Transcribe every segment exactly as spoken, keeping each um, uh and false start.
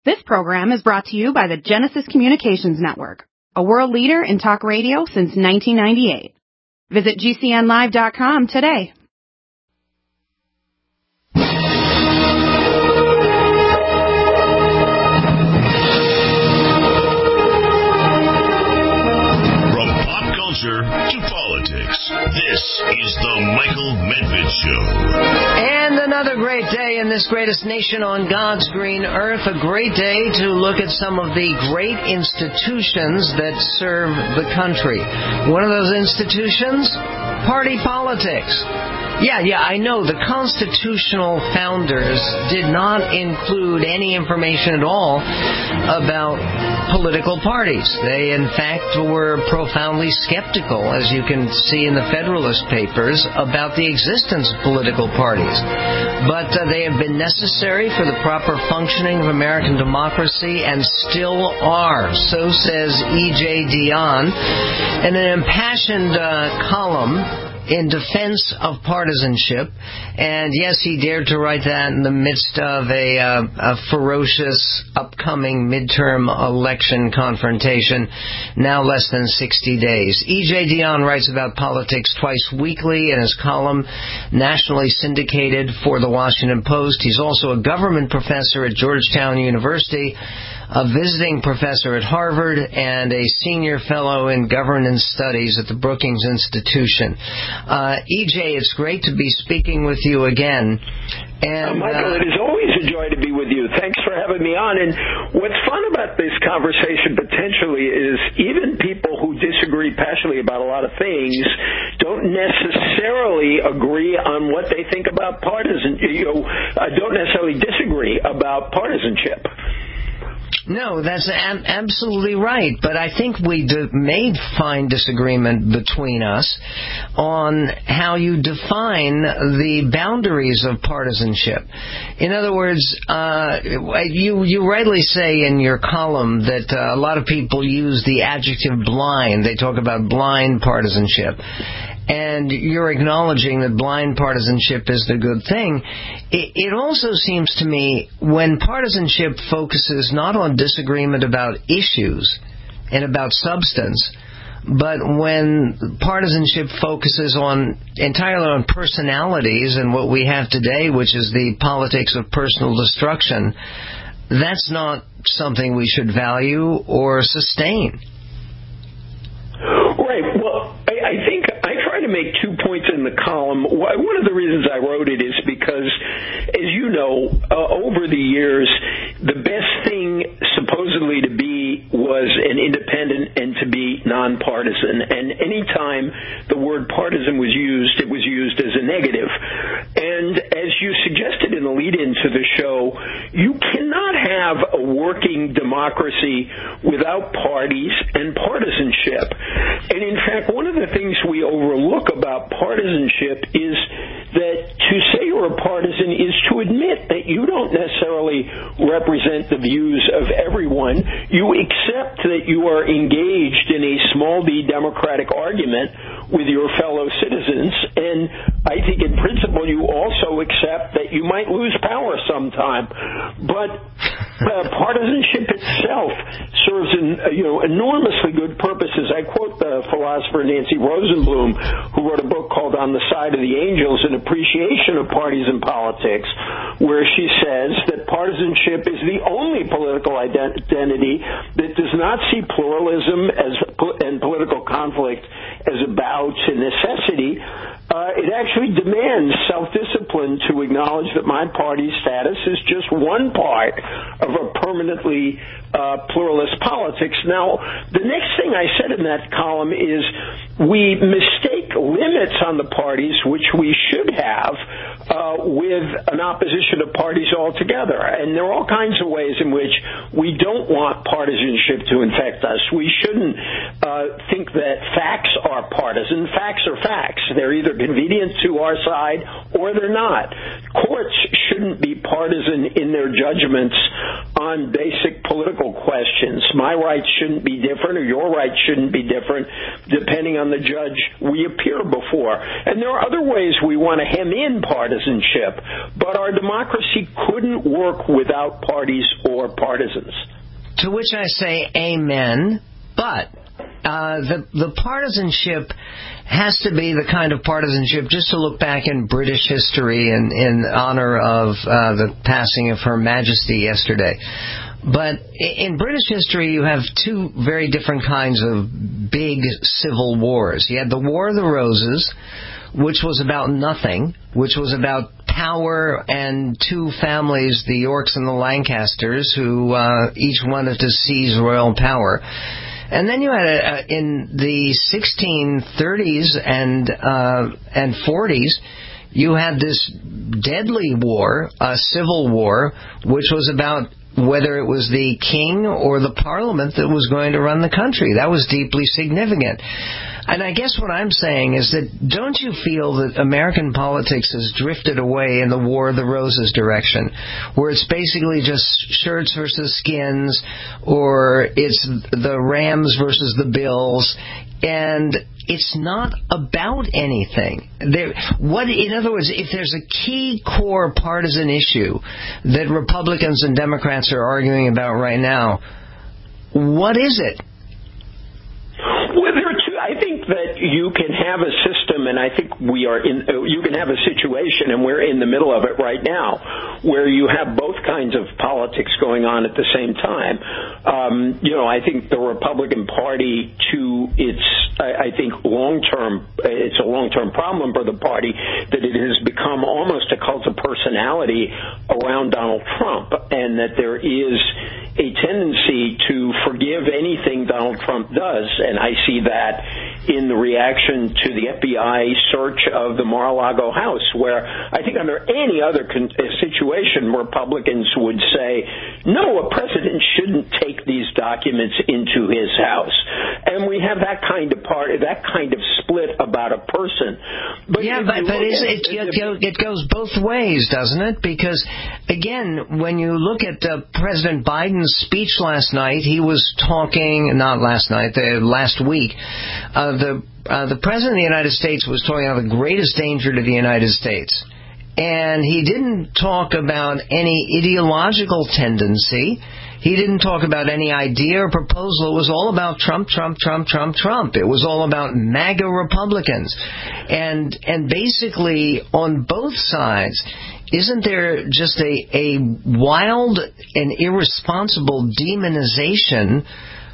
This program is brought to you by the Genesis Communications Network, a world leader in talk radio since nineteen ninety-eight. Visit G C N live dot com today. From pop culture to politics, this is the Michael Medved Show. And another great day in this greatest nation on God's green earth. A great day to look at some of the great institutions that serve the country. One of those institutions, party politics. Yeah, yeah, I know the constitutional founders did not include any information at all about political parties. They, in fact, were profoundly skeptical, as you can see in the Federalist Papers, about the existence of political parties. But uh, they have been necessary for the proper functioning of American democracy and still are. So says E J Dionne in an impassioned uh, column in defense of partisanship. And yes, he dared to write that in the midst of a, uh, a ferocious upcoming midterm election confrontation, now less than sixty days. E J Dionne writes about politics twice weekly in his column, nationally syndicated for the Washington Post. He's also a government professor at Georgetown University, a visiting professor at Harvard, and a senior fellow in governance studies at the Brookings Institution. Uh, E J, it's great to be speaking with you again. And, uh, Michael, uh, it is always a joy to be with you. Thanks for having me on. And what's fun about this conversation potentially is even people who disagree passionately about a lot of things don't necessarily agree on what they think about partisan, you know, uh, don't necessarily disagree about partisanship. No, that's ab- absolutely right. But I think we de- may find disagreement between us on how you define the boundaries of partisanship. In other words, uh, you you rightly say in your column that uh, a lot of people use the adjective blind. They talk about blind partisanship. And you're acknowledging that blind partisanship is the good thing. It, it also seems to me when partisanship focuses not on disagreement about issues and about substance, but when partisanship focuses on entirely on personalities and what we have today, which is the politics of personal destruction, that's not something we should value or sustain. Right. Well, I, I think I try to make two points in the column. One of the reasons I wrote it is because, as you know, uh, over the years, the best thing supposedly to be was an independent and to be nonpartisan. And any time the word partisan was used, it was used as a negative. And as you suggested in the lead-in to the show, you cannot have a working democracy without parties and partisanship. And in fact, one of the things we overlook about partisanship is that to say you're a partisan is to admit that you don't necessarily represent the views of everyone. You accept that you are engaged in a small d democratic argument with your fellow citizens, and I think in principle you also accept that you might lose power sometime. But uh, partisanship itself serves an, uh, you know, enormously good purposes. I quote the philosopher Nancy Rosenblum, who wrote a book called On the Side of the Angels, An Appreciation of Parties and Politics, where she says that partisanship is the only political identity that does not see pluralism as and political conflict as a bow to necessity. Uh, it actually demands self-discipline to acknowledge that my party's status is just one part of a permanently uh, pluralist politics. Now, the next thing I said in that column is we mistake limits on the parties, which we should have, uh, with an opposition of parties altogether. And there are all kinds of ways in which we don't want partisanship to infect us. We shouldn't uh, think that facts are partisan. Facts are facts. They're either convenient to our side or they're not. Courts shouldn't be partisan in their judgments on basic political questions. My rights shouldn't be different or your rights shouldn't be different depending on the judge we appear before. And there are other ways we want to hem in partisanship. partisanship, but our democracy couldn't work without parties or partisans. To which I say amen, but uh, the the partisanship has to be the kind of partisanship, just to look back in British history in, in honor of uh, the passing of Her Majesty yesterday. But in British history, you have two very different kinds of big civil wars. You had the War of the Roses, which was about nothing, which was about power and two families, the Yorks and the Lancasters, who uh, each wanted to seize royal power. And then you had a, a, in the sixteen thirties and uh, and forties, you had this deadly war, a civil war, which was about whether it was the king or the parliament that was going to run the country. That was deeply significant. And I guess what I'm saying is that don't you feel that American politics has drifted away in the War of the Roses direction, where it's basically just shirts versus skins, or it's the Rams versus the Bills, and it's not about anything. There, what, in other words, if there's a key core partisan issue that Republicans and Democrats are arguing about right now, what is it? Well, there are two. I think that you can have a system, and I think we are in. You can have a situation, and we're in the middle of it right now, where you have both kinds of politics going on at the same time. Um, you know, I think the Republican Party, to its, I, I think, long-term, it's a long-term problem for the party that it has become almost a cult of personality around Donald Trump, and that there is a tendency to forgive anything Donald Trump does, and I see that in the reaction to the F B I search of the Mar-a-Lago house, where I think under any other con- situation, Republicans would say, no, a president shouldn't take these documents into his house. And we have that kind of part, that kind of split about a person. But yeah, but, but it's, it, it, it goes both ways, doesn't it? Because, again, when you look at uh, President Biden's speech last night, he was talking, not last night, uh, last week, uh, the uh, the President of the United States was talking about the greatest danger to the United States. And he didn't talk about any ideological tendency. He didn't talk about any idea or proposal. It was all about Trump, Trump, Trump, Trump, Trump. It was all about MAGA Republicans. And and basically, on both sides, isn't there just a, a wild and irresponsible demonization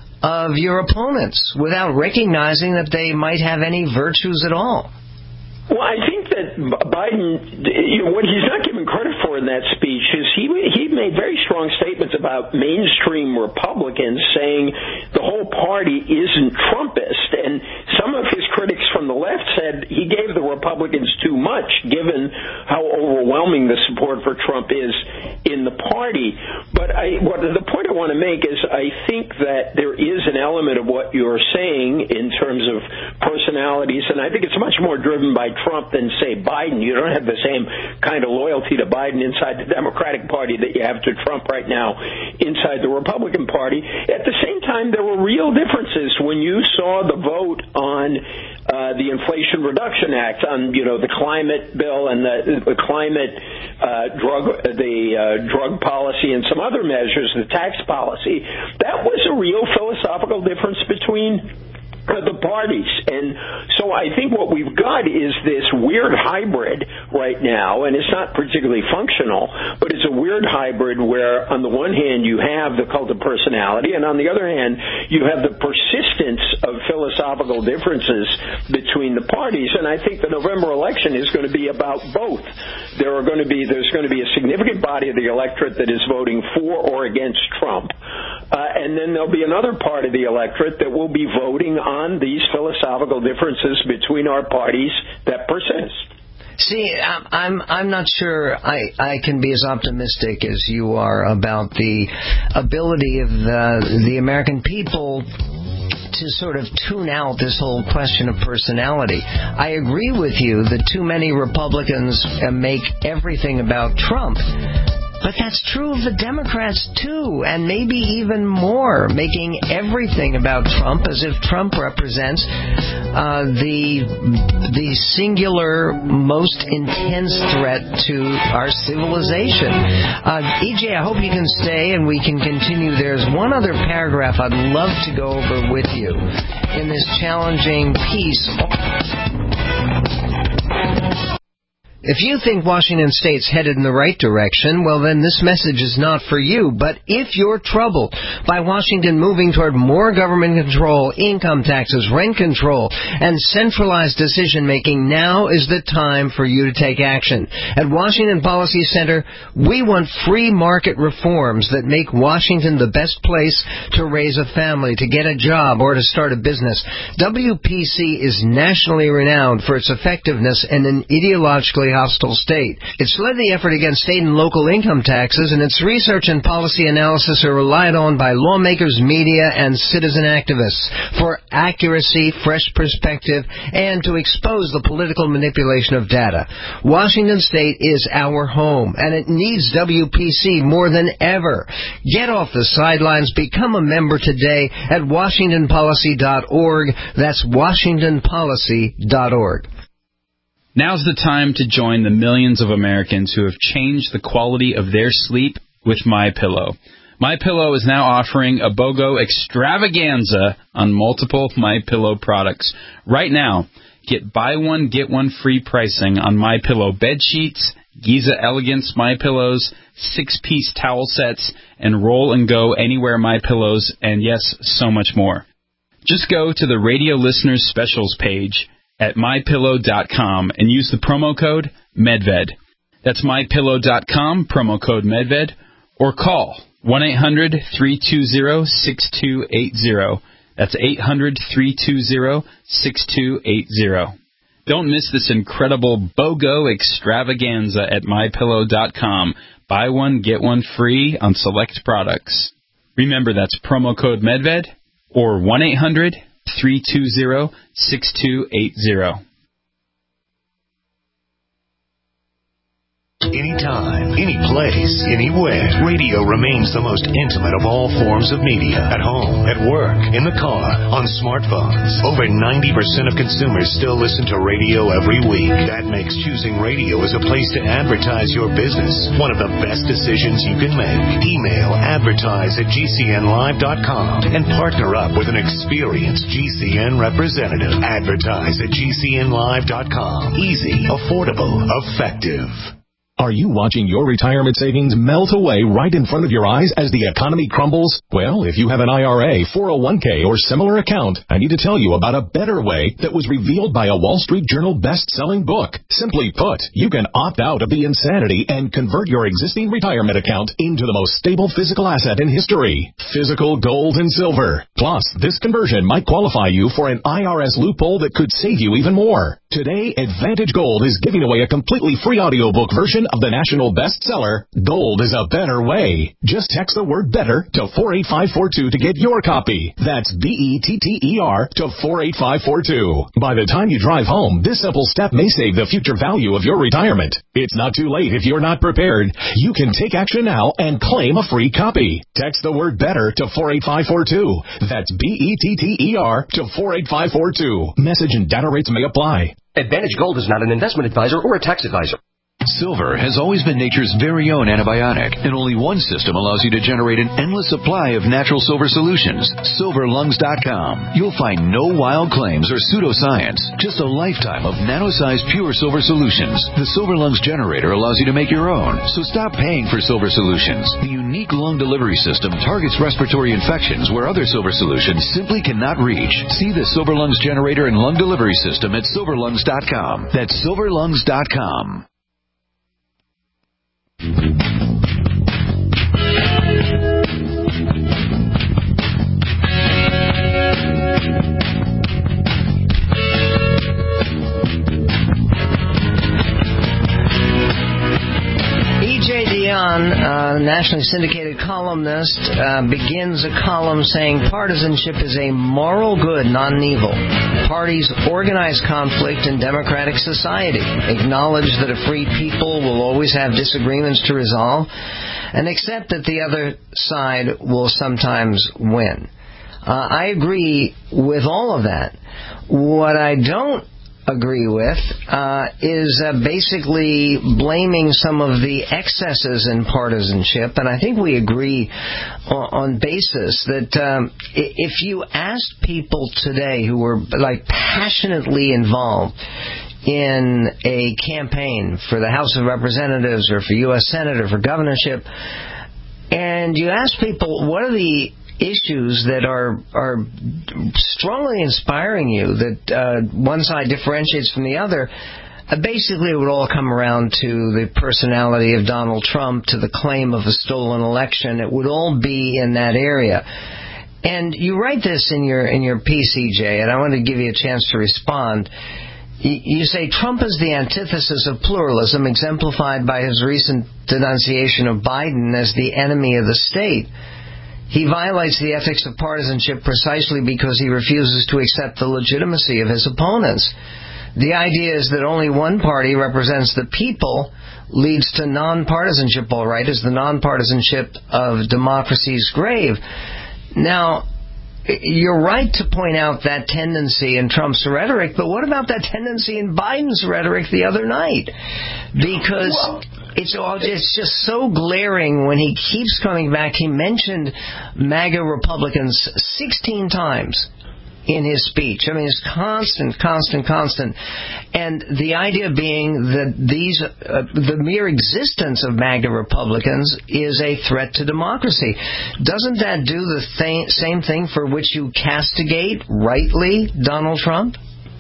of your opponents without recognizing that they might have any virtues at all? Well, I think that Biden, you know, what he's not given credit for in that speech is he he made very strong statements about mainstream Republicans, saying the whole party isn't Trumpist. And some of his critics from the left said he gave the Republicans too much, given how overwhelming the support for Trump is in the party. But I, what the point I want to make is I think that there is an element of what you're saying in terms of personalities, and I think it's much more driven by Trump than, say, Biden. You don't have the same kind of loyalty to Biden inside the Democratic Party that you have to Trump right now inside the Republican Party. At the same time, there were real differences when you saw the vote on uh, the Inflation Reduction Act, on, you know, the climate bill and the, the climate uh, drug, the uh, drug policy and some other measures, the tax policy. That was a real philosophical difference between the parties. And so I think what we've got is this weird hybrid right now, and it's not particularly functional, but it's a weird hybrid where on the one hand you have the cult of personality, and on the other hand you have the persistence of philosophical differences between the parties. And I think the November election is going to be about both. There are going to be there's going to be a significant body of the electorate that is voting for or against Trump, uh, and then there'll be another part of the electorate that will be voting on on these philosophical differences between our parties that persist. See, I'm I'm not sure I, I can be as optimistic as you are about the ability of the, the American people to sort of tune out this whole question of personality. I agree with you that too many Republicans make everything about Trump. But that's true of the Democrats, too, and maybe even more, making everything about Trump as if Trump represents uh, the the singular, most intense threat to our civilization. Uh, E J, I hope you can stay and we can continue. There's one other paragraph I'd love to go over with you in this challenging piece. If you think Washington State's headed in the right direction, well, then this message is not for you. But if you're troubled by Washington moving toward more government control, income taxes, rent control, and centralized decision-making, now is the time for you to take action. At Washington Policy Center, we want free market reforms that make Washington the best place to raise a family, to get a job, or to start a business. W P C is nationally renowned for its effectiveness in an ideologically hostile state. It's led the effort against state and local income taxes, and its research and policy analysis are relied on by lawmakers, media, and citizen activists for accuracy, fresh perspective, and to expose the political manipulation of data. Washington State is our home, and it needs W P C more than ever. Get off the sidelines. Become a member today at washington policy dot org. That's washington policy dot org. Now's the time to join the millions of Americans who have changed the quality of their sleep with MyPillow. MyPillow is now offering a BOGO extravaganza on multiple MyPillow products. Right now, get buy one, get one free pricing on MyPillow bed sheets, Giza Elegance MyPillows, six-piece towel sets, and Roll and Go Anywhere MyPillows, and yes, so much more. Just go to the Radio Listeners Specials page at my pillow dot com and use the promo code MEDVED. That's my pillow dot com, promo code MEDVED, or call one eight hundred, three two zero, six two eight zero. That's eight hundred, three two zero, six two eight zero. Don't miss this incredible BOGO extravaganza at my pillow dot com. Buy one, get one free on select products. Remember, that's promo code MEDVED or one eight hundred, three two zero, six two eight zero. Anytime, any place, anywhere. Radio remains the most intimate of all forms of media. At home, at work, in the car, on smartphones. Over ninety percent of consumers still listen to radio every week. That makes choosing radio as a place to advertise your business one of the best decisions you can make. Email advertise at G C N live dot com and partner up with an experienced G C N representative. Advertise at G C N live dot com. Easy, affordable, effective. Are you watching your retirement savings melt away right in front of your eyes as the economy crumbles? Well, if you have an I R A, four oh one k, or similar account, I need to tell you about a better way that was revealed by a Wall Street Journal best-selling book. Simply put, you can opt out of the insanity and convert your existing retirement account into the most stable physical asset in history, physical gold and silver. Plus, this conversion might qualify you for an I R S loophole that could save you even more. Today, Advantage Gold is giving away a completely free audiobook version of the national bestseller, Gold is a Better Way. Just text the word better to four eight five four two to get your copy. That's B E T T E R to four eight five four two. By the time you drive home, this simple step may save the future value of your retirement. It's not too late if you're not prepared. You can take action now and claim a free copy. Text the word better to four eight five four two. That's B E T T E R to four eight five four two. Message and data rates may apply. Advantage Gold is not an investment advisor or a tax advisor. Silver has always been nature's very own antibiotic, and only one system allows you to generate an endless supply of natural silver solutions. silver lungs dot com. You'll find no wild claims or pseudoscience, just a lifetime of nano-sized pure silver solutions. The Silver Lungs generator allows you to make your own, so stop paying for silver solutions. The unique lung delivery system targets respiratory infections where other silver solutions simply cannot reach. See the Silver Lungs generator and lung delivery system at silver lungs dot com. That's silver lungs dot com. E J Dionne, uh, a nationally syndicated columnist, uh, begins a column saying partisanship is a moral good, not an evil. Parties organize conflict in democratic society, acknowledge that a free people will always have disagreements to resolve, and accept that the other side will sometimes win. Uh, I agree with all of that. What I don't agree with uh, is uh, basically blaming some of the excesses in partisanship, and I think we agree on, on basis that um, if you asked people today who were like passionately involved in a campaign for the House of Representatives or for U S Senate or for governorship, and you ask people what are the issues that are are strongly inspiring you, that uh, one side differentiates from the other, uh, basically it would all come around to the personality of Donald Trump, to the claim of a stolen election. It would all be in that area. And you write this in your in your piece, E J, and I want to give you a chance to respond. You say Trump is the antithesis of pluralism, exemplified by his recent denunciation of Biden as the enemy of the state. He violates the ethics of partisanship precisely because he refuses to accept the legitimacy of his opponents. The idea is that only one party represents the people leads to non-partisanship, all right, is the non-partisanship of democracy's grave. Now, you're right to point out that tendency in Trump's rhetoric, but what about that tendency in Biden's rhetoric the other night? Because it's all it's just so glaring when he keeps coming back. He mentioned MAGA Republicans sixteen times in his speech. I mean, it's constant, constant, constant. And the idea being that these, uh, the mere existence of MAGA Republicans is a threat to democracy. Doesn't that do the th- same thing for which you castigate, rightly, Donald Trump?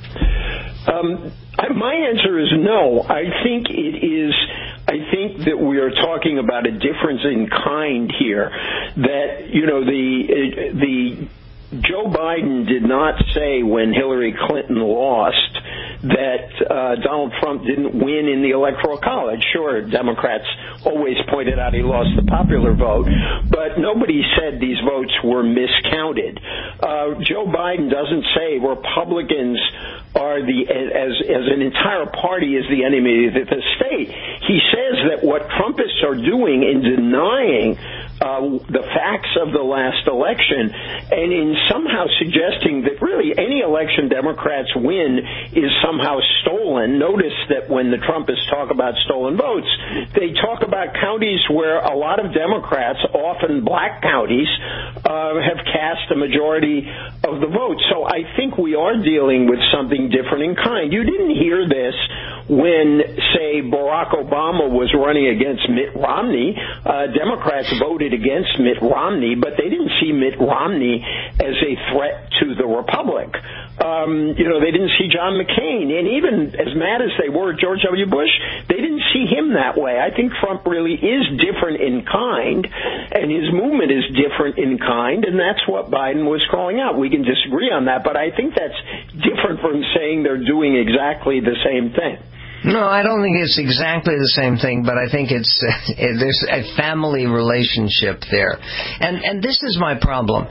Um, I, my answer is no. I think it is... I think that we are talking about a difference in kind here. That, you know, the the Joe Biden did not say when Hillary Clinton lost that uh, Donald Trump didn't win in the Electoral College. Sure, Democrats always pointed out he lost the popular vote, but nobody said these votes were miscounted. Uh, Joe Biden doesn't say Republicans are the as as an entire party is the enemy of the state. He says that what Trumpists are doing in denying uh, the facts of the last election and in somehow suggesting that really any election Democrats win is somehow stolen. Notice that when the Trumpists talk about stolen votes, they talk about counties where a lot of Democrats, often black counties, uh, have cast a majority of the vote. So I think we are dealing with something different in kind. You didn't hear this when, say, Barack Obama was running against Mitt Romney. Uh, Democrats voted against Mitt Romney, but they didn't see Mitt Romney as a threat to the Republic. Um, you know, they didn't see John McCain. And even as mad as they were at George W. Bush, they didn't see him that way. I think Trump really is different in kind, and his movement is different in kind, and that's what Biden was calling out. We can disagree on that, but I think that's different from saying they're doing exactly the same thing. No, I don't think it's exactly the same thing, but I think it's uh, there's a family relationship there. And and this is my problem,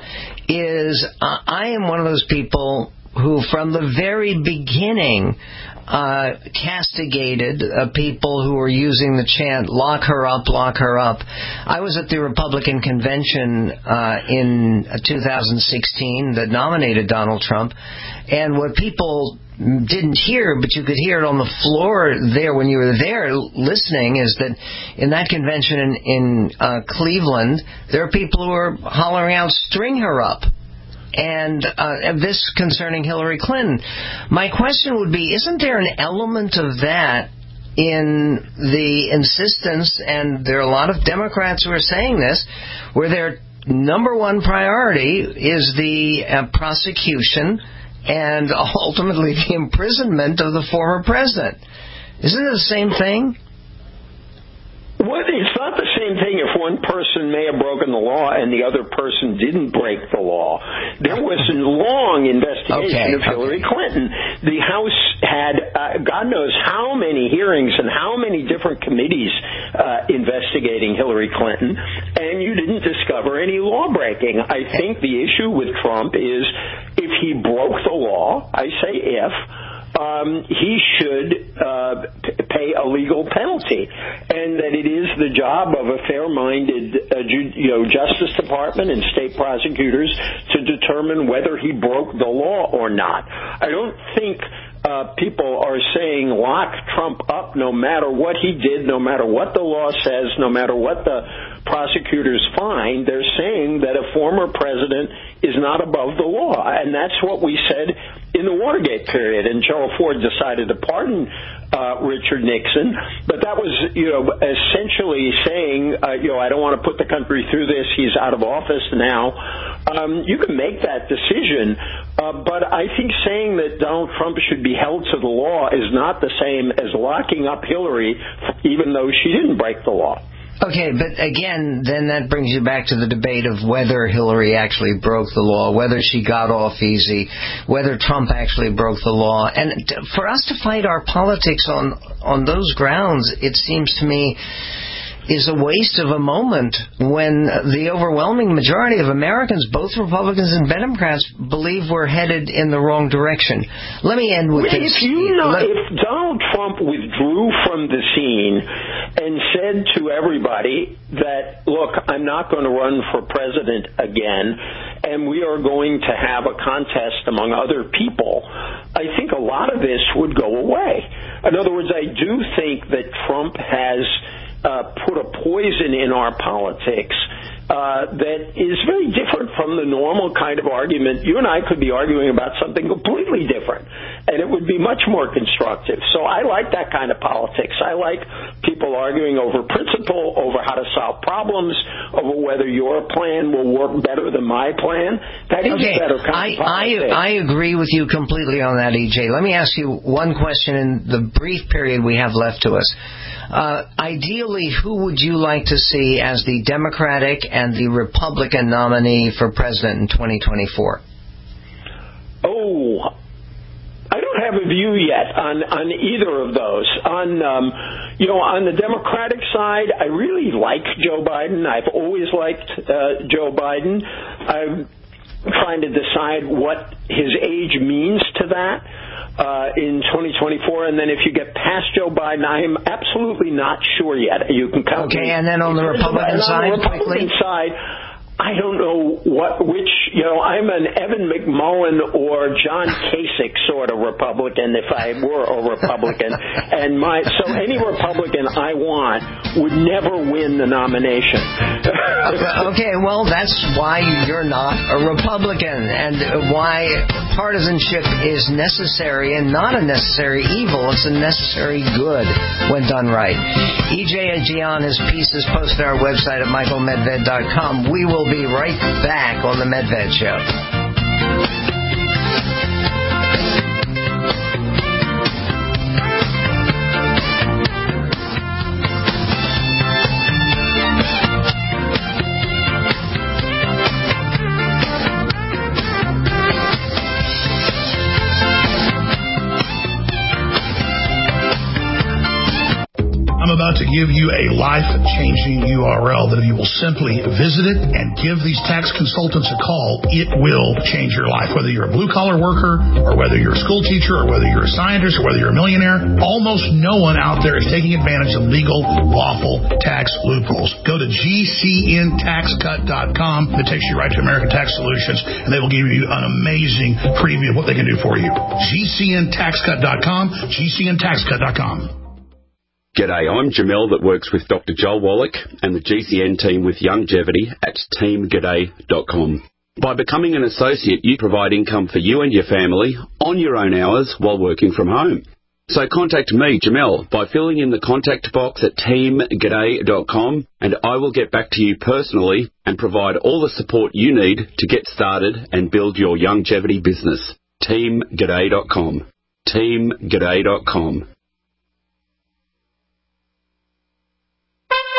is uh, I am one of those people who from the very beginning uh, castigated uh, people who were using the chant, lock her up, lock her up. I was at the Republican convention uh, in two thousand sixteen that nominated Donald Trump, and what people didn't hear, but you could hear it on the floor there when you were there listening, is that in that convention in, in uh, Cleveland, there are people who are hollering out, string her up. And uh, this concerning Hillary Clinton. My question would be, isn't there an element of that in the insistence, and there are a lot of Democrats who are saying this, where their number one priority is the uh, prosecution and ultimately the imprisonment of the former president? Isn't it the same thing? Well, it's not the same thing if one person may have broken the law and the other person didn't break the law. There was a long investigation okay, of Hillary okay. Clinton. The House had uh, God knows how many hearings and how many different committees uh, investigating Hillary Clinton, and you didn't discover any law breaking. I think the issue with Trump is if he broke the law, I say if, Um, he should uh, p- pay a legal penalty, and that it is the job of a fair-minded, uh, ju- you know, Justice Department and state prosecutors to determine whether he broke the law or not. I don't think uh, people are saying lock Trump up no matter what he did, no matter what the law says, no matter what the prosecutors find. They're saying that a former president is not above the law, and that's what we said in the Watergate period. And Gerald Ford decided to pardon uh, Richard Nixon, but that was, you know, essentially saying, uh, you know, I don't want to put the country through this. He's out of office now. Um, you can make that decision, uh, but I think saying that Donald Trump should be held to the law is not the same as locking up Hillary, even though she didn't break the law. Okay, but again, then that brings you back to the debate of whether Hillary actually broke the law, whether she got off easy, whether Trump actually broke the law. And for us to fight our politics on, on those grounds, it seems to me, is a waste of a moment when the overwhelming majority of Americans, both Republicans and Democrats, believe we're headed in the wrong direction. Let me end with if this. You know, Let, if Donald Trump withdrew from the scene and said to everybody that, look, I'm not going to run for president again, and we are going to have a contest among other people, I think a lot of this would go away. In other words, I do think that Trump has Uh, put a poison in our politics uh, that is very different from the normal kind of argument. You and I could be arguing about something completely different, and it would be much more constructive. So I like that kind of politics. I like people arguing over principle, over how to solve problems, over whether your plan will work better than my plan. That is okay. a better kind I, of politics. I, I agree with you completely on that, E J. Let me ask you one question in the brief period we have left to us. Uh, ideally, who would you like to see as the Democratic and the Republican nominee for president in twenty twenty-four? Oh, I don't have a view yet on, on either of those. On um, you know, on the Democratic side, I really like Joe Biden. I've always liked uh, Joe Biden. I'm trying to decide what his age means to that uh, in twenty twenty-four. And then if you get past Joe Biden, I am absolutely not sure yet. You can count Okay, me. and then on the Republican side, on the Republican quickly? side, I don't know what, which, you know, I'm an Evan McMullen or John Kasich sort of Republican if I were a Republican. and my So any Republican I want would never win the nomination. Okay, well, that's why you're not a Republican and why partisanship is necessary and not a necessary evil. It's a necessary good when done right. E J Ajian, his piece is posted on our website at michael medved dot com. We will be right back on the Medved Show. I'm about to give you a life-changing U R L that if you will simply visit it and give these tax consultants a call, it will change your life. Whether you're a blue-collar worker or whether you're a school teacher or whether you're a scientist or whether you're a millionaire, almost no one out there is taking advantage of legal, lawful tax loopholes. Go to G C N tax cut dot com. It takes you right to American Tax Solutions, and they will give you an amazing preview of what they can do for you. G C N tax cut dot com, G C N tax cut dot com. G'day, I'm Jamel that works with Doctor Joel Wallach and the G C N team with Longevity at team g'day dot com. By becoming an associate, you provide income for you and your family on your own hours while working from home. So contact me, Jamel, by filling in the contact box at team g'day dot com, and I will get back to you personally and provide all the support you need to get started and build your longevity business. team g'day dot com. team g'day dot com.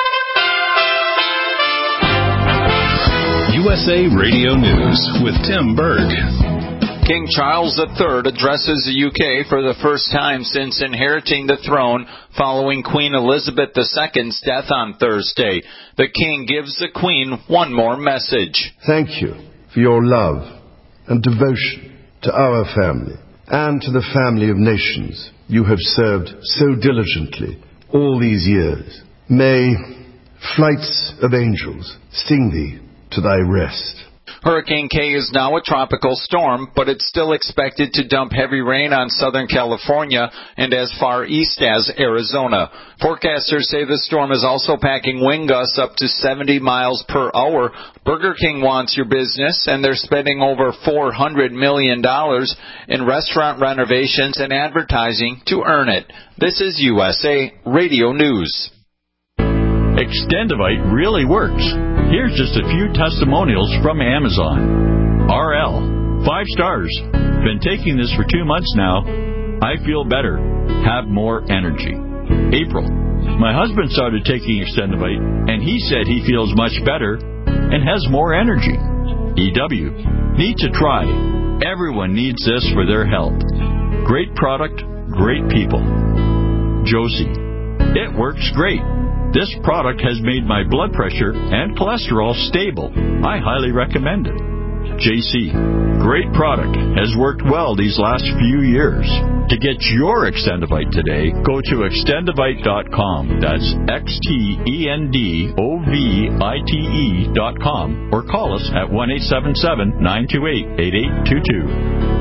U S A Radio News with Tim Berg. King Charles the Third addresses the U K for the first time since inheriting the throne following Queen Elizabeth the Second's death on Thursday. The King gives the Queen one more message. Thank you for your love and devotion to our family and to the family of nations you have served so diligently all these years. May flights of angels sing thee to thy rest. Hurricane K is now a tropical storm, but it's still expected to dump heavy rain on Southern California and as far east as Arizona. Forecasters say the storm is also packing wind gusts up to seventy miles per hour. Burger King wants your business, and they're spending over four hundred million dollars in restaurant renovations and advertising to earn it. This is U S A Radio News. Extendivite really works. Here's just a few testimonials from Amazon. R L, five stars. Been taking this for two months now. I feel better. Have more energy. April, my husband started taking Extendivite, and he said he feels much better and has more energy. E W, need to try. Everyone needs this for their health. Great product, great people. Josie, it works great. This product has made my blood pressure and cholesterol stable. I highly recommend it. J C, great product. Has worked well these last few years. To get your Extendivite today, go to extendivite dot com. That's X T E N D O V I T E dot com. Or call us at one eight seven seven, nine two eight, eight eight two two.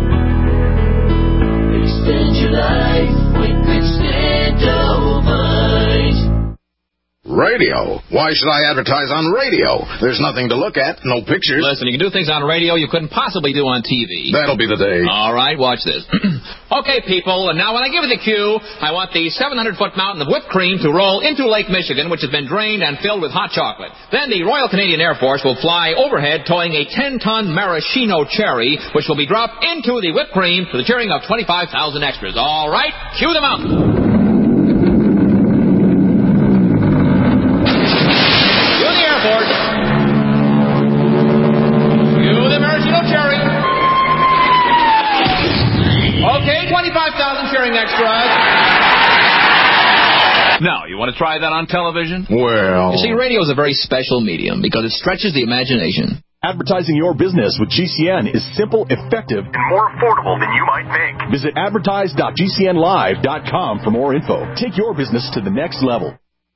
Extend your life with Extendivite. Radio? Why should I advertise on radio? There's nothing to look at, no pictures. Listen, you can do things on radio you couldn't possibly do on T V. That'll be the day. All right, watch this. Okay, people, and now when I give you the cue, I want the seven hundred foot mountain of whipped cream to roll into Lake Michigan, which has been drained and filled with hot chocolate. Then the Royal Canadian Air Force will fly overhead towing a ten ton maraschino cherry, which will be dropped into the whipped cream to the cheering of twenty-five thousand extras. All right, cue the mountain. Okay, twenty-five thousand cheering extras. Now, you want to try that on television? Well... You see, radio is a very special medium because it stretches the imagination. Advertising your business with G C N is simple, effective, and more affordable than you might think. Visit advertise dot G C N live dot com for more info. Take your business to the next level.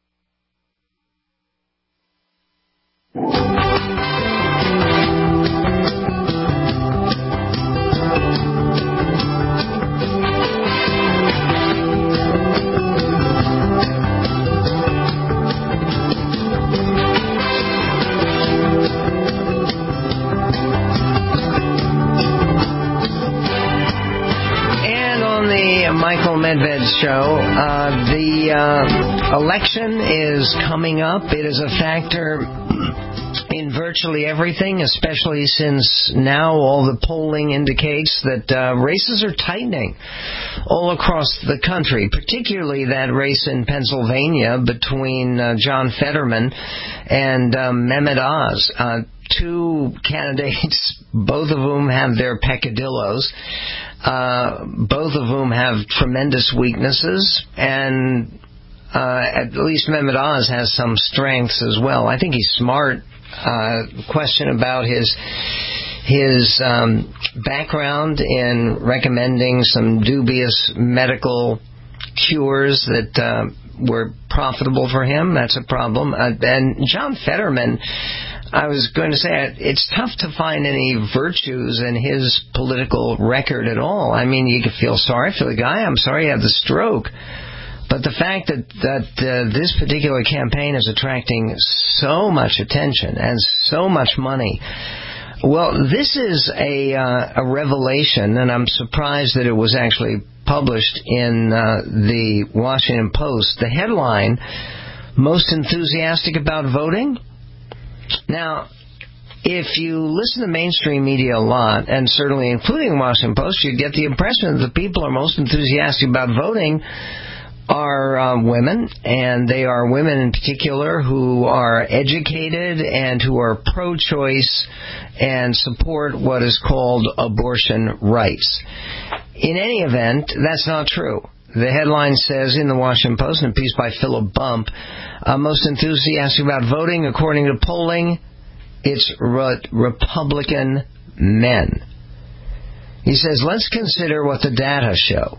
Michael Medved's show. Uh, the uh, election is coming up. It is a factor in virtually everything, especially since now all the polling indicates that uh, races are tightening all across the country, particularly that race in Pennsylvania between uh, John Fetterman and um, Mehmet Oz. Uh, two candidates, both of whom have their peccadillos. Uh, both of whom have tremendous weaknesses, and uh, at least Mehmet Oz has some strengths as well. I think he's smart. Uh, question about his his um, background in recommending some dubious medical cures that uh, were profitable for him. That's a problem. Uh, and John Fetterman, I was going to say, it's tough to find any virtues in his political record at all. I mean, you could feel sorry for the guy. I'm sorry he had the stroke. But the fact that, that uh, this particular campaign is attracting so much attention and so much money, well, this is a, uh, a revelation, and I'm surprised that it was actually published in uh, the Washington Post. The headline, "Most Enthusiastic About Voting?" Now, if you listen to mainstream media a lot, and certainly including Washington Post, you get the impression that the people are most enthusiastic about voting are um, women, and they are women in particular who are educated and who are pro-choice and support what is called abortion rights. In any event, that's not true. The headline says in the Washington Post, in a piece by Philip Bump, uh, most enthusiastic about voting, according to polling, it's re- Republican men. He says, let's consider what the data show.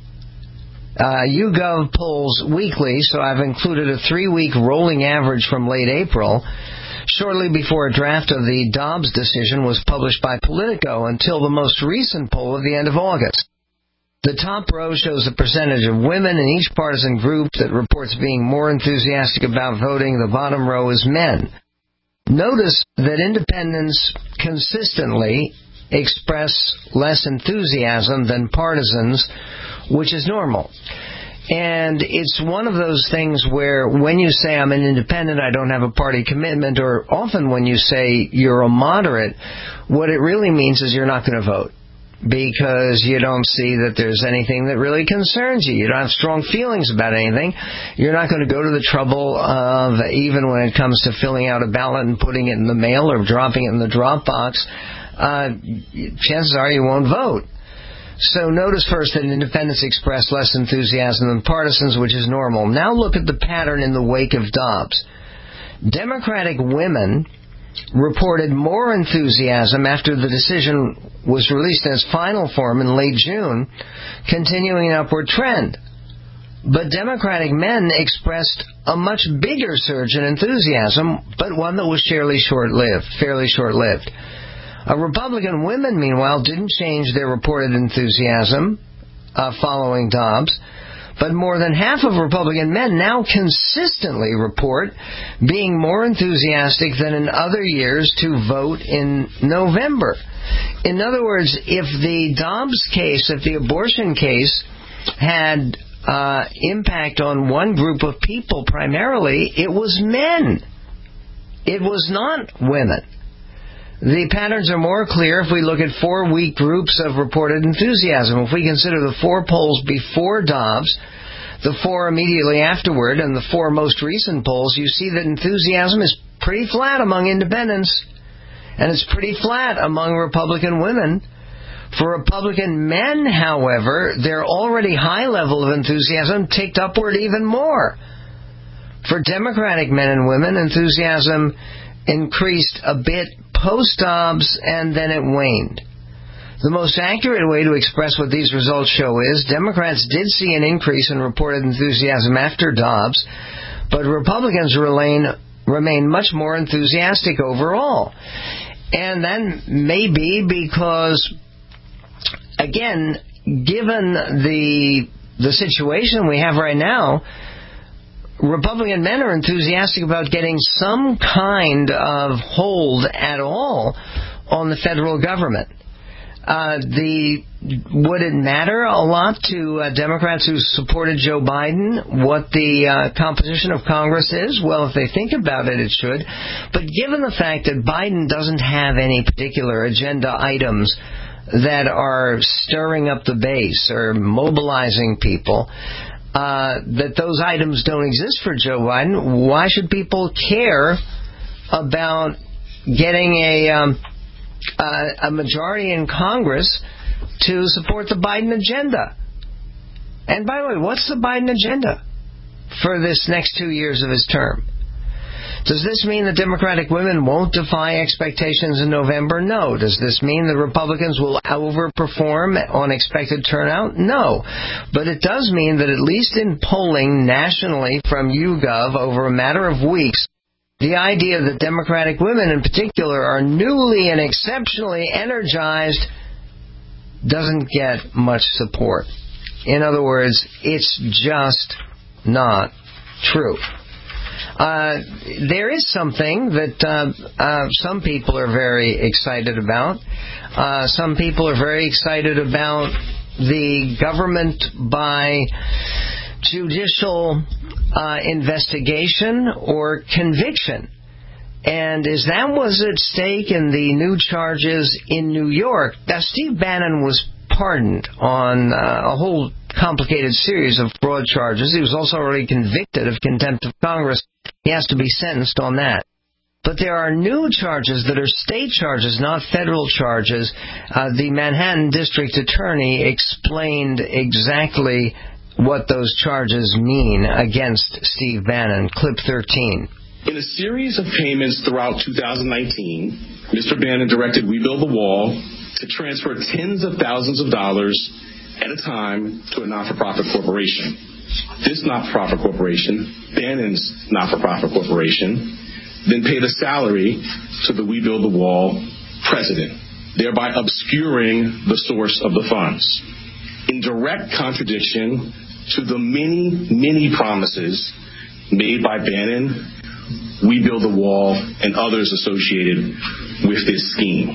Uh, YouGov polls weekly, so I've included a three-week rolling average from late April, shortly before a draft of the Dobbs decision was published by Politico, until the most recent poll of the end of August. The top row shows the percentage of women in each partisan group that reports being more enthusiastic about voting. The bottom row is men. Notice that independents consistently express less enthusiasm than partisans, which is normal. And it's one of those things where when you say I'm an independent, I don't have a party commitment, or often when you say you're a moderate, what it really means is you're not going to vote because you don't see that there's anything that really concerns you. You don't have strong feelings about anything. You're not going to go to the trouble of, even when it comes to filling out a ballot and putting it in the mail or dropping it in the drop box, uh, chances are you won't vote. So notice first that independents express less enthusiasm than partisans, which is normal. Now look at the pattern in the wake of Dobbs. Democratic women reported more enthusiasm after the decision was released in its final form in late June, continuing an upward trend. But Democratic men expressed a much bigger surge in enthusiasm, but one that was fairly short-lived, fairly short-lived. Uh, Republican women, meanwhile, didn't change their reported enthusiasm uh, following Dobbs, but more than half of Republican men now consistently report being more enthusiastic than in other years to vote in November. In other words, if the Dobbs case, if the abortion case had uh, impact on one group of people primarily, it was men. It was not women. The patterns are more clear if we look at four-week groups of reported enthusiasm. If we consider the four polls before Dobbs, the four immediately afterward, and the four most recent polls, you see that enthusiasm is pretty flat among independents, and it's pretty flat among Republican women. For Republican men, however, their already high level of enthusiasm ticked upward even more. For Democratic men and women, enthusiasm increased a bit post-Dobbs, and then it waned. The most accurate way to express what these results show is Democrats did see an increase in reported enthusiasm after Dobbs, but Republicans remain, remain much more enthusiastic overall. And that may be because, again, given the the situation we have right now, Republican men are enthusiastic about getting some kind of hold at all on the federal government. Uh, the would it matter a lot to uh, Democrats who supported Joe Biden what the uh, composition of Congress is? Well, if they think about it, it should. But given the fact that Biden doesn't have any particular agenda items that are stirring up the base or mobilizing people, Uh, that those items don't exist for Joe Biden, why should people care about getting a um, uh, a majority in Congress to support the Biden agenda? And by the way, what's the Biden agenda for this next two years of his term? Does this mean that Democratic women won't defy expectations in November? No. Does this mean that Republicans will overperform on expected turnout? No. But it does mean that at least in polling nationally from YouGov over a matter of weeks, the idea that Democratic women in particular are newly and exceptionally energized doesn't get much support. In other words, it's just not true. Uh, there is something that uh, uh, some people are very excited about. Uh, some people are very excited about the government by judicial uh, investigation or conviction. And as that was at stake in the new charges in New York, now Steve Bannon was pardoned on uh, a whole complicated series of fraud charges. He was also already convicted of contempt of Congress. He has to be sentenced on that. But there are new charges that are state charges, not federal charges. Uh, the Manhattan District Attorney explained exactly what those charges mean against Steve Bannon. Clip thirteen. In a series of payments throughout two thousand nineteen, Mister Bannon directed We Build the Wall to transfer tens of thousands of dollars at a time to a not-for-profit corporation. This not-for-profit corporation, Bannon's not-for-profit corporation, then paid a salary to the We Build the Wall president, thereby obscuring the source of the funds. In direct contradiction to the many, many promises made by Bannon, We Build the Wall, and others associated with this scheme.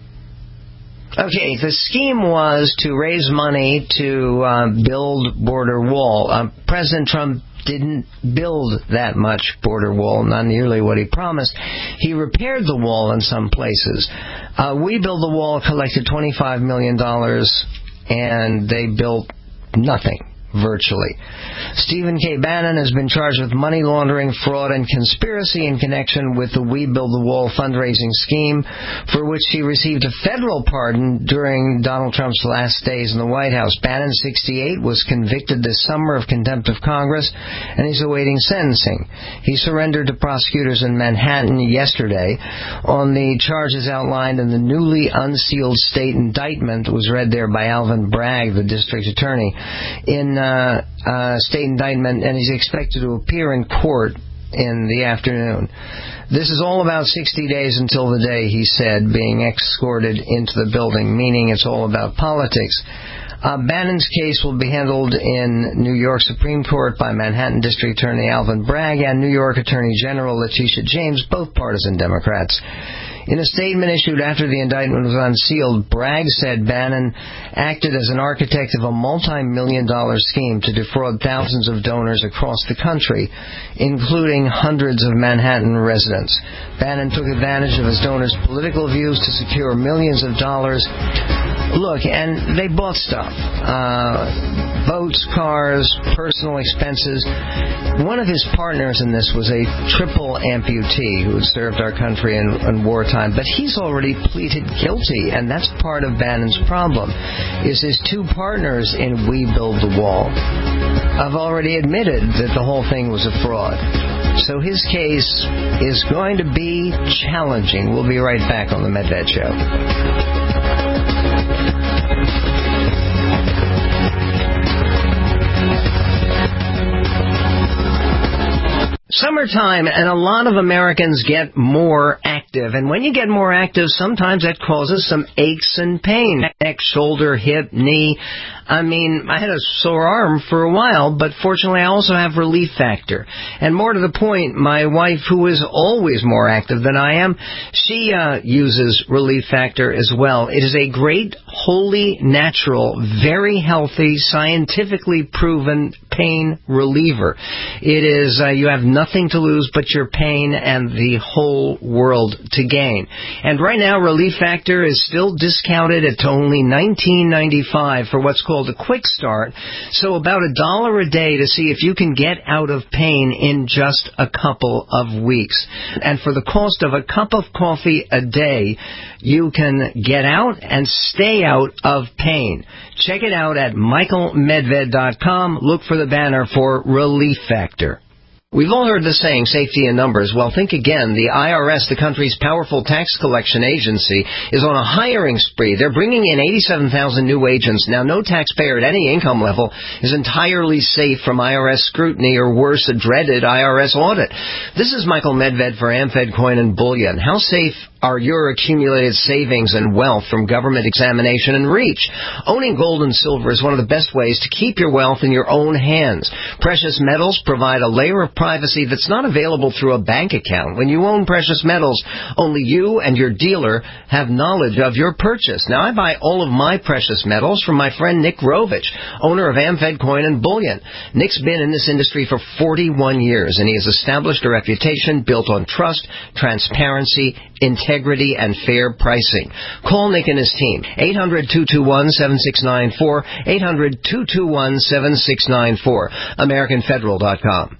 Okay, the scheme was to raise money to uh, build border wall. Uh, President Trump didn't build that much border wall, not nearly what he promised. He repaired the wall in some places. Uh, We Build the Wall collected twenty-five million dollars, and they built nothing. Virtually. Stephen K. Bannon has been charged with money laundering, fraud, and conspiracy in connection with the We Build the Wall fundraising scheme, for which he received a federal pardon during Donald Trump's last days in the White House. Bannon, sixty-eight, was convicted this summer of contempt of Congress, and he's awaiting sentencing. He surrendered to prosecutors in Manhattan yesterday on the charges outlined in the newly unsealed state indictment. It was read there by Alvin Bragg, the district attorney. In Uh, uh, state indictment, and he's expected to appear in court in the afternoon. This is all about sixty days until the day, he said, being escorted into the building, meaning it's all about politics. Uh, Bannon's case will be handled in New York Supreme Court by Manhattan District Attorney Alvin Bragg and New York Attorney General Letitia James, both partisan Democrats. In a statement issued after the indictment was unsealed, Bragg said Bannon acted as an architect of a multi-million dollar scheme to defraud thousands of donors across the country, including hundreds of Manhattan residents. Bannon took advantage of his donors' political views to secure millions of dollars. Look, and they bought stuff. Uh, boats, cars, personal expenses. One of his partners in this was a triple amputee who had served our country in, in wartime, but he's already pleaded guilty, and that's part of Bannon's problem, is his two partners in We Build the Wall have already admitted that the whole thing was a fraud. So his case is going to be challenging. We'll be right back on the Medved Show. Summertime, and a lot of Americans get more active. And when you get more active, sometimes that causes some aches and pain. Neck, shoulder, hip, knee. I mean, I had a sore arm for a while, but fortunately I also have Relief Factor. And more to the point, my wife, who is always more active than I am, she uh, uses Relief Factor as well. It is a great, wholly natural, very healthy, scientifically proven pain reliever. It is, uh, you have nothing to lose but your pain and the whole world to gain. And right now, Relief Factor is still discounted at only nineteen ninety-five for what's called a quick start, so about a dollar a day to see if you can get out of pain in just a couple of weeks. And for the cost of a cup of coffee a day, you can get out and stay out of pain. Check it out at michael medved dot com. Look for the banner for Relief Factor. We've all heard the saying, safety in numbers. Well, think again. The I R S, the country's powerful tax collection agency, is on a hiring spree. They're bringing in eighty-seven thousand new agents. Now, no taxpayer at any income level is entirely safe from I R S scrutiny or worse, a dreaded I R S audit. This is Michael Medved for AmFed Coin and Bullion. How safe are your accumulated savings and wealth from government examination and reach? Owning gold and silver is one of the best ways to keep your wealth in your own hands. Precious metals provide a layer of privacy that's not available through a bank account. When you own precious metals, only you and your dealer have knowledge of your purchase. Now, I buy all of my precious metals from my friend Nick Rovich, owner of AmFed Coin and Bullion. Nick's been in this industry for forty-one years, and he has established a reputation built on trust, transparency, integrity, and fair pricing. Call Nick and his team. eight hundred, two two one, seven six nine four. eight hundred, two two one, seven six nine four. American Federal dot com.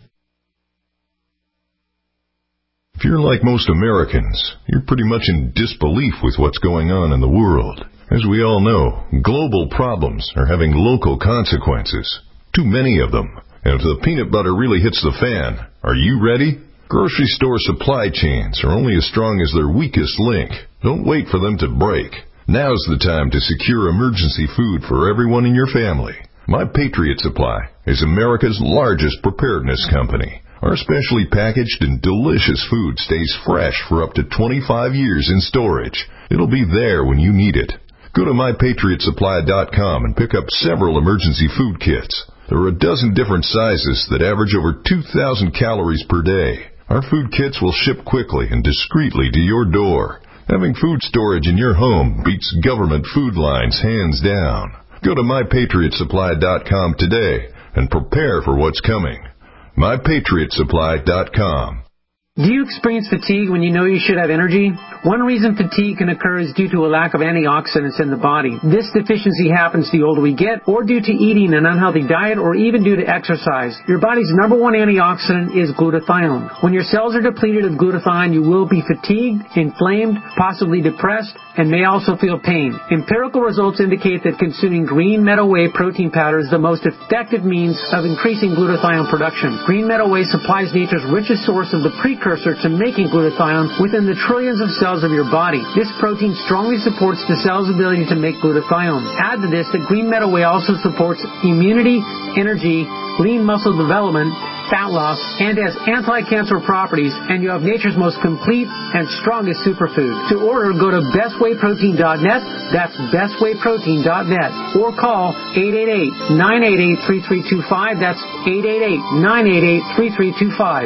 If you're like most Americans, you're pretty much in disbelief with what's going on in the world. As we all know, global problems are having local consequences. Too many of them. And if the peanut butter really hits the fan, are you ready? Grocery store supply chains are only as strong as their weakest link. Don't wait for them to break. Now's the time to secure emergency food for everyone in your family. My Patriot Supply is America's largest preparedness company. Our specially packaged and delicious food stays fresh for up to twenty-five years in storage. It'll be there when you need it. Go to my patriot supply dot com and pick up several emergency food kits. There are a dozen different sizes that average over two thousand calories per day. Our food kits will ship quickly and discreetly to your door. Having food storage in your home beats government food lines hands down. Go to my patriot supply dot com today and prepare for what's coming. my patriot supply dot com. Do you experience fatigue when you know you should have energy? One reason fatigue can occur is due to a lack of antioxidants in the body. This deficiency happens the older we get, or due to eating an unhealthy diet, or even due to exercise. Your body's number one antioxidant is glutathione. When your cells are depleted of glutathione, you will be fatigued, inflamed, possibly depressed, and may also feel pain. Empirical results indicate that consuming green meadow whey protein powder is the most effective means of increasing glutathione production. Green meadow whey supplies nature's richest source of the precursor to making glutathione within the trillions of cells of your body. This protein strongly supports the cell's ability to make glutathione. Add to this that green meadow whey also supports immunity, energy, lean muscle development, fat loss, and has anti-cancer properties, and you have nature's most complete and strongest superfood. To order, go to best whey protein dot net, that's best whey protein dot net, or call eight eight eight, nine eight eight, three three two five, that's eight eight eight, nine eight eight, three three two five.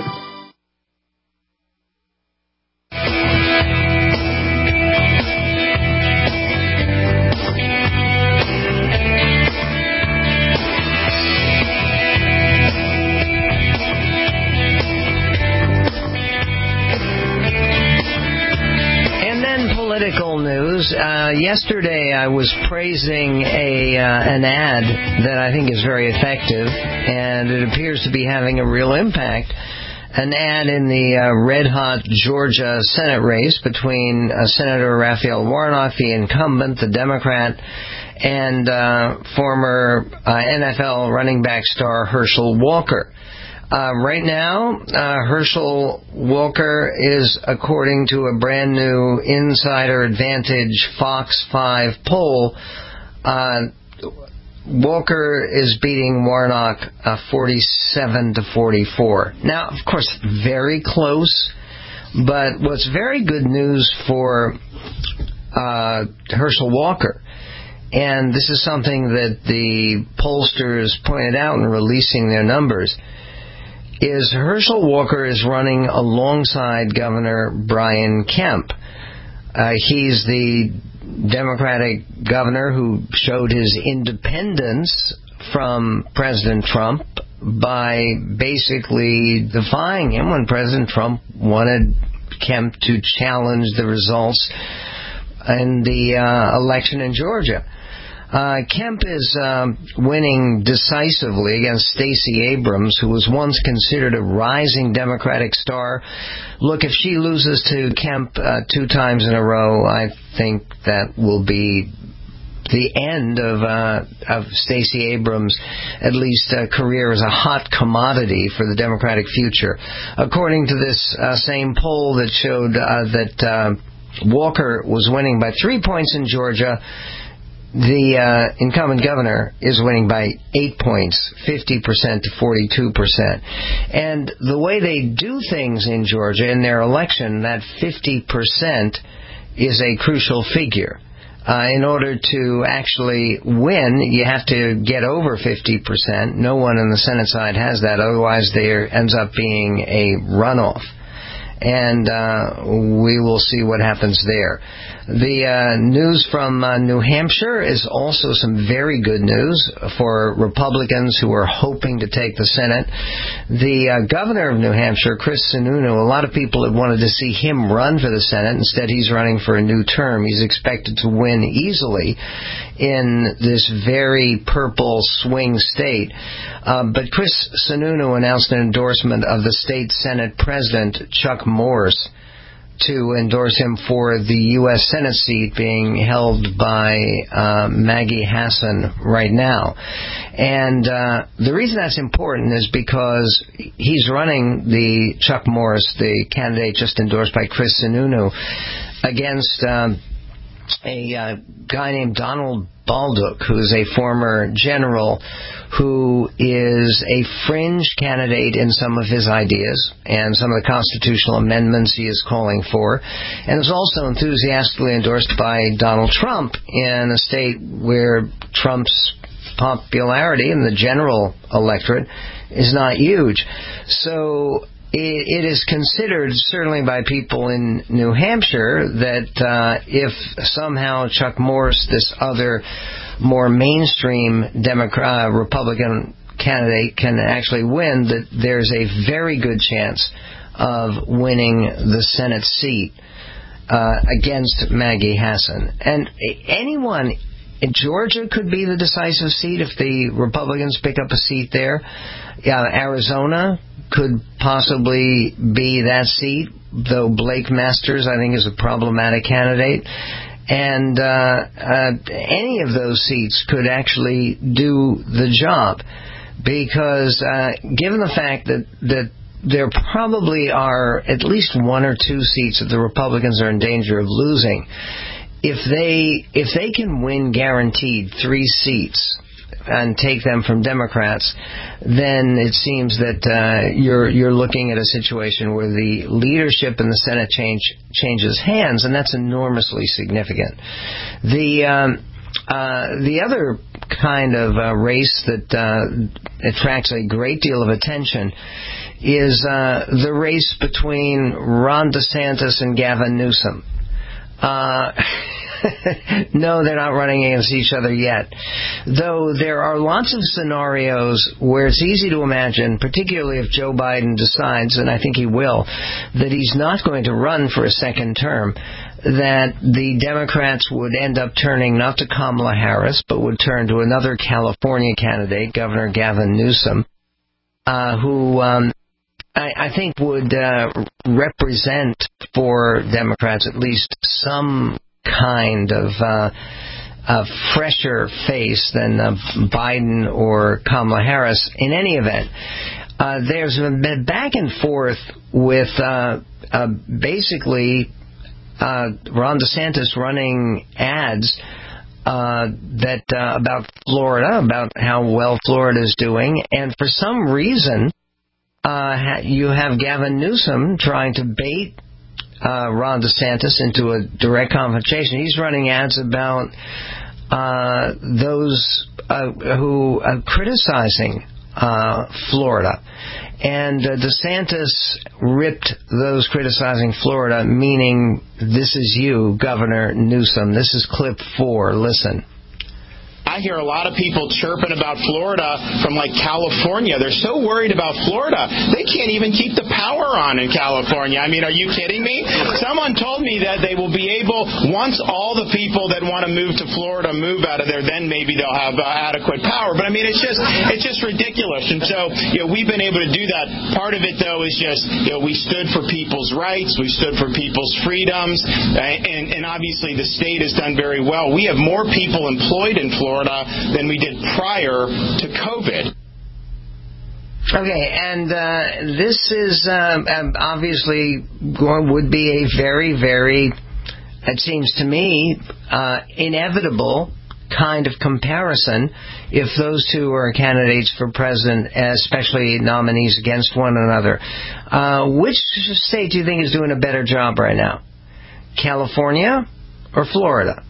Political news. Uh, yesterday I was praising a uh, an ad that I think is very effective, and it appears to be having a real impact. An ad in the uh, red-hot Georgia Senate race between uh, Senator Raphael Warnock, the incumbent, the Democrat, and uh, former uh, N F L running back star Herschel Walker. Uh, right now, uh, Herschel Walker is, according to a brand new Insider Advantage Fox five poll, uh, Walker is beating Warnock uh, forty-seven to forty-four. Now, of course, very close, but what's very good news for uh, Herschel Walker, and this is something that the pollsters pointed out in releasing their numbers, is Herschel Walker is running alongside Governor Brian Kemp. Uh, he's the Democratic governor who showed his independence from President Trump by basically defying him when President Trump wanted Kemp to challenge the results in the uh, election in Georgia. Uh, Kemp is um, winning decisively against Stacey Abrams, who was once considered a rising Democratic star. Look, if she loses to Kemp uh, two times in a row, I think that will be the end of uh, of Stacey Abrams' at least uh, career as a hot commodity for the Democratic future. According to this uh, same poll that showed uh, that uh, Walker was winning by three points in Georgia, the uh, incumbent governor is winning by eight points, fifty percent to forty-two percent. And the way they do things in Georgia in their election, that fifty percent is a crucial figure. Uh, in order to actually win, you have to get over fifty percent. No one on the Senate side has that. Otherwise, there ends up being a runoff. and uh, we will see what happens there. The uh, news from uh, New Hampshire is also some very good news for Republicans who are hoping to take the Senate. The uh, governor of New Hampshire, Chris Sununu, a lot of people had wanted to see him run for the Senate. Instead, he's running for a new term. He's expected to win easily in this very purple swing state. Uh, but Chris Sununu announced an endorsement of the state Senate President, Chuck Morse, to endorse him for the U S Senate seat being held by uh, Maggie Hassan right now. And uh, the reason that's important is because he's running the Chuck Morse, the candidate just endorsed by Chris Sununu, against um, a uh, guy named Donald Baldock, who's a former general who is a fringe candidate in some of his ideas and some of the constitutional amendments he is calling for, and is also enthusiastically endorsed by Donald Trump in a state where Trump's popularity in the general electorate is not huge. So it is considered, certainly by people in New Hampshire, that uh, if somehow Chuck Morse, this other more mainstream Democrat, uh, Republican candidate, can actually win, that there's a very good chance of winning the Senate seat uh, against Maggie Hassan. And anyone in Georgia could be the decisive seat if the Republicans pick up a seat there. Uh, Arizona could possibly be that seat, though Blake Masters, I think, is a problematic candidate. And uh, uh, any of those seats could actually do the job, because uh, given the fact that, that there probably are at least one or two seats that the Republicans are in danger of losing, if they if they can win guaranteed three seats and take them from Democrats, then it seems that uh, you're you're looking at a situation where the leadership in the Senate change changes hands, and that's enormously significant. The um, uh, the other kind of uh, race that uh, attracts a great deal of attention is uh, the race between Ron DeSantis and Gavin Newsom. Uh, no, they're not running against each other yet. Though there are lots of scenarios where it's easy to imagine, particularly if Joe Biden decides, and I think he will, that he's not going to run for a second term, that the Democrats would end up turning not to Kamala Harris, but would turn to another California candidate, Governor Gavin Newsom, uh, who um, I, I think would uh, represent for Democrats at least some kind of uh, a fresher face than uh, Biden or Kamala Harris. In any event, uh, there's been back and forth with uh, uh, basically uh, Ron DeSantis running ads uh, that uh, about Florida, about how well Florida is doing, and for some reason uh, you have Gavin Newsom trying to bait Uh, Ron DeSantis into a direct confrontation. He's running ads about uh, those uh, who are criticizing uh, Florida. And uh, DeSantis ripped those criticizing Florida, meaning, this is you, Governor Newsom. This is clip four. Listen. I hear a lot of people chirping about Florida from, like, California. They're so worried about Florida, they can't even keep the power on in California. I mean, are you kidding me? Someone told me that they will be able, once all the people that want to move to Florida move out of there, then maybe they'll have uh, adequate power. But, I mean, it's just it's just ridiculous. And so, you know, we've been able to do that. Part of it, though, is just, you know, we stood for people's rights. We stood for people's freedoms. And, and obviously the state has done very well. We have more people employed in Florida than we did prior to COVID. Okay, and uh, this is uh, obviously going, would be a very, very, it seems to me, uh, inevitable kind of comparison if those two are candidates for president, especially nominees against one another. Uh, which state do you think is doing a better job right now? California or Florida?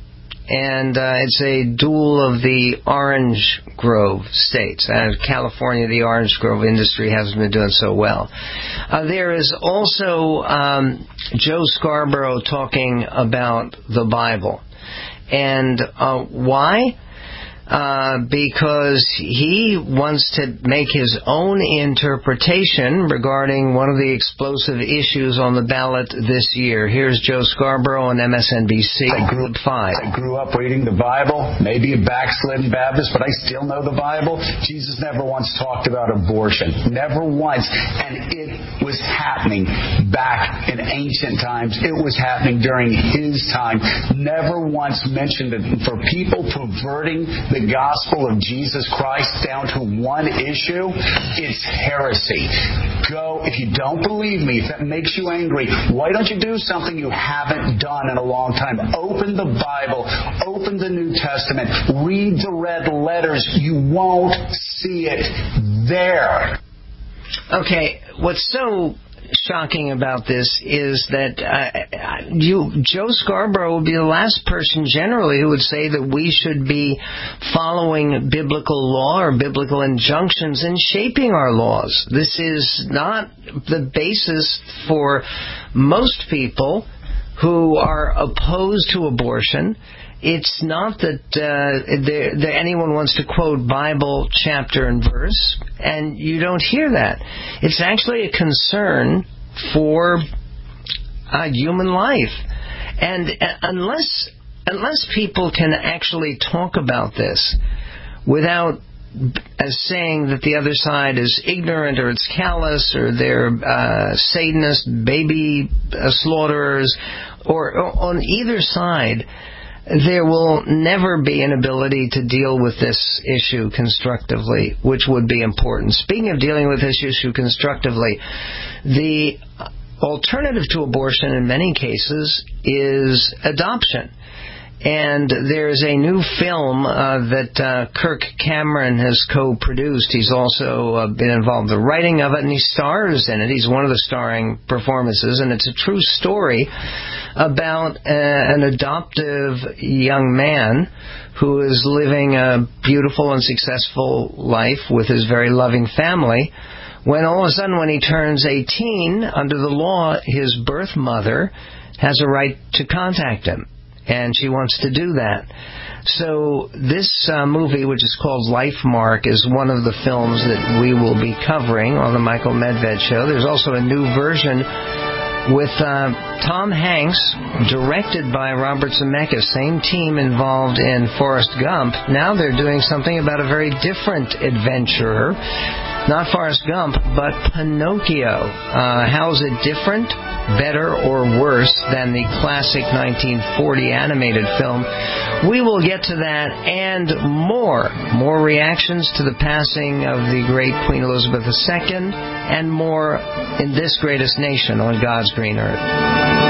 and uh, it's a duel of the orange grove states. Uh, California, the orange grove industry hasn't been doing so well. Uh, there is also um, Joe Scarborough talking about the Bible. And uh, why? Uh, because he wants to make his own interpretation regarding one of the explosive issues on the ballot this year. Here's Joe Scarborough on M S N B C. I grew, Five. I grew up reading the Bible, maybe a backslidden Baptist, but I still know the Bible. Jesus never once talked about abortion. Never once. And it was happening back in ancient times. It was happening during his time. Never once mentioned it. For people perverting the gospel of Jesus Christ down to one issue, it's heresy. Go, if you don't believe me, if that makes you angry, why don't you do something you haven't done in a long time? Open the Bible, open the New Testament, read the red letters. You won't see it there. Okay, what's so shocking about this is that uh, you, Joe Scarborough would be the last person generally who would say that we should be following biblical law or biblical injunctions in shaping our laws. This is not the basis for most people who are opposed to abortion. It's not that, uh, there, that anyone wants to quote Bible chapter and verse, and you don't hear that. It's actually a concern for uh, human life. And uh, unless unless people can actually talk about this without as saying that the other side is ignorant or it's callous or they're uh, Satanist, baby uh, slaughterers, or, or on either side, there will never be an ability to deal with this issue constructively, which would be important. Speaking of dealing with this issue constructively, the alternative to abortion in many cases is adoption. And there's a new film uh, that uh, Kirk Cameron has co-produced. He's also uh, been involved in the writing of it, and he stars in it. He's one of the starring performances, and it's a true story about uh, an adoptive young man who is living a beautiful and successful life with his very loving family, when all of a sudden, when he turns eighteen, under the law, his birth mother has a right to contact him. And she wants to do that. So this uh, movie, which is called Life Mark, is one of the films that we will be covering on the Michael Medved Show. There's also a new version with uh, Tom Hanks, directed by Robert Zemeckis, same team involved in Forrest Gump. Now they're doing something about a very different adventurer. Not Forrest Gump, but Pinocchio. Uh, how's it different, better, or worse than the classic nineteen forty animated film? We will get to that and more. More reactions to the passing of the great Queen Elizabeth the Second and more in this greatest nation on God's green earth.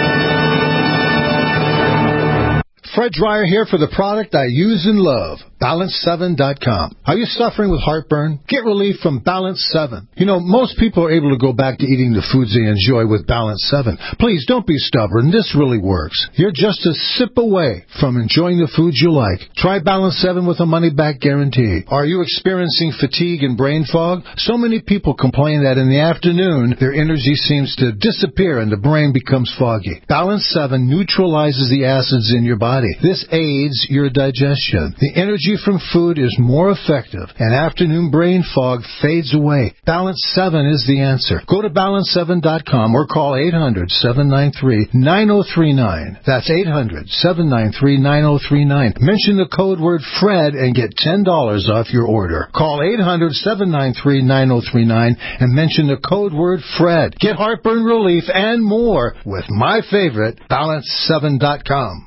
Fred Dreyer here for the product I use and love, Balance seven dot com. Are you suffering with heartburn? Get relief from Balance seven. You know, most people are able to go back to eating the foods they enjoy with Balance seven. Please, don't be stubborn. This really works. You're just a sip away from enjoying the foods you like. Try Balance seven with a money-back guarantee. Are you experiencing fatigue and brain fog? So many people complain that in the afternoon, their energy seems to disappear and the brain becomes foggy. Balance seven neutralizes the acids in your body. This aids your digestion. The energy from food is more effective, and afternoon brain fog fades away. Balance seven is the answer. Go to balance seven dot com or call eight hundred, seven nine three, nine oh three nine. That's eight hundred, seven nine three, nine oh three nine. Mention the code word FRED and get ten dollars off your order. Call eight hundred, seven nine three, nine oh three nine and mention the code word FRED. Get heartburn relief and more with my favorite, balance seven dot com.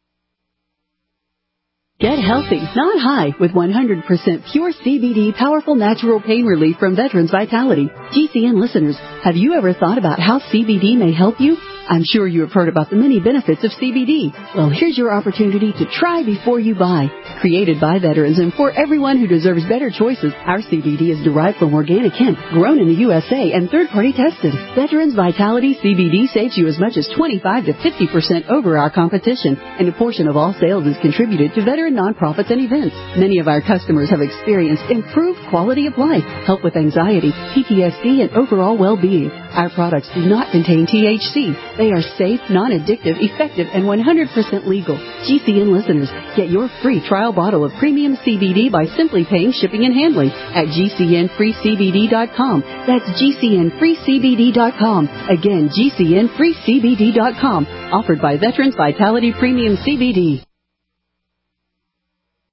Get healthy, not high, with one hundred percent pure C B D powerful natural pain relief from Veterans Vitality. G C N listeners, have you ever thought about how C B D may help you? I'm sure you have heard about the many benefits of C B D. Well, here's your opportunity to try before you buy. Created by veterans and for everyone who deserves better choices, our C B D is derived from organic hemp, grown in the U S A and third-party tested. Veterans Vitality C B D saves you as much as twenty-five to fifty percent over our competition, and a portion of all sales is contributed to veteran nonprofits and events. Many of our customers have experienced improved quality of life, help with anxiety, P T S D, and overall well-being. Our products do not contain T H C. They are safe, non-addictive, effective, and one hundred percent legal. G C N listeners, get your free trial bottle of premium C B D by simply paying shipping and handling at G C N free C B D dot com. That's G C N free C B D dot com. Again, G C N free C B D dot com. Offered by Veterans Vitality Premium C B D.